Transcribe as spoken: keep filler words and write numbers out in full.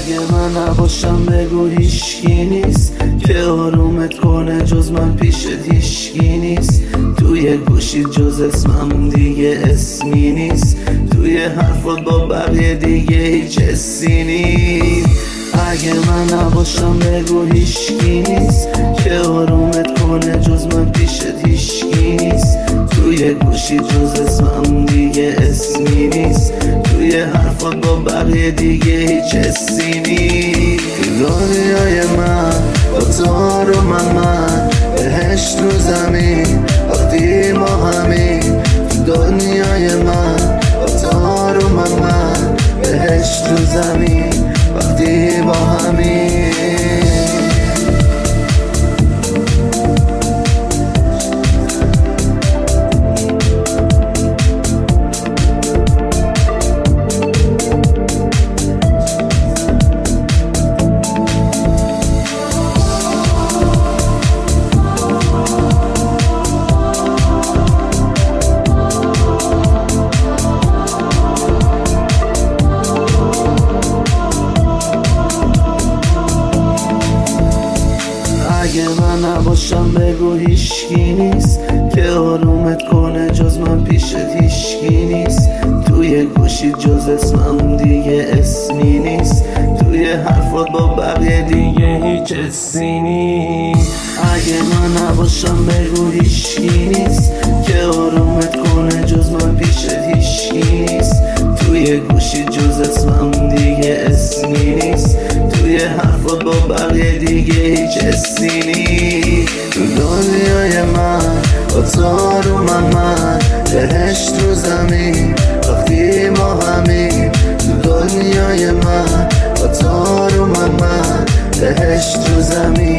اگه من نباشم بگو هیچکی نیست که آرومت کنه جز من پیشت هیچکی نیست. توی گوشی جز اسمم دیگه اسمی نیست، توی حرفات با بقیه دیگه هیچ حسی نیست. اگه من نباشم بگو هیچکی نیست که آرومت کنه جز من پیشت هیچکی نیست. توی گوشی جز اسمم دیگه اسمی نیست، توی حرفات با بقیه دیگه هیچ حسی نیست. دنیای من با تو رو من من بهشت رو زمین وقتی ما همین. دنیای من با تو رو من من بهشت رو زمین وقتی با همین. اگه من نباشم بگو هیچکی نیست که آرومت کنه جز من پیشت هیچکی نیست. توی گوشی جز اسمم دیگه اسمی نیست، توی حرفات با بقیه دیگه هیچ حسی نیست. اگه من نباشم بگو هیچکی نیست که آرومت کنه جز من پیشت هیچکی نیست. توی گوشی جز اسمم دیگه اسمی نیست، توی حرفات با بقیه دیگه هیچ حسی نیست. تو دنیای من با تو رو من من بهشت رو زمین وقتی ما همین. تو دنیای من با تو رو من من بهشت رو زمین